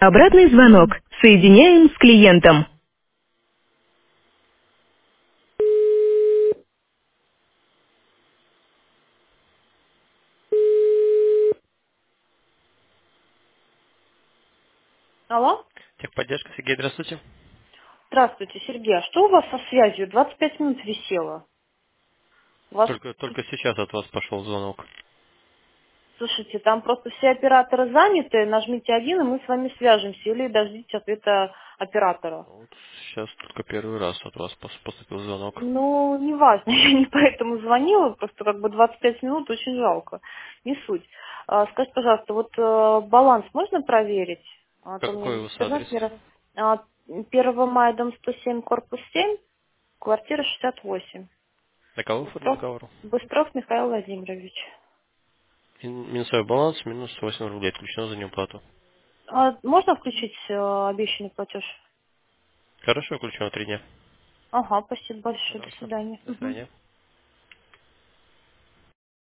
Обратный звонок. Соединяем с клиентом. Алло? Техподдержка, Сергей, здравствуйте. Здравствуйте, Сергей. А что у вас со связью? 25 минут висело. У вас, Только сейчас от вас пошел звонок. слушайте, там просто все операторы заняты. Нажмите один, и мы с вами свяжемся. Или дождитесь ответа оператора. Вот сейчас только первый раз от вас поступил звонок. Ну, неважно, я не поэтому звонила, просто как бы 25 минут очень жалко. Не суть. Скажите, пожалуйста, вот баланс можно проверить? А то мне Какой у здесь вас адрес? интернет не 1 мая, дом 107, корпус 7, квартира 68. На кого оформил Быстров, договор? Быстров Михаил Владимирович. Минусовой баланс, минус 8 рублей, отключено за неуплату. Можно включить обещанный платеж? Хорошо, включено 3 дня. Ага, спасибо большое. До Пожалуйста. свидания. До свидания.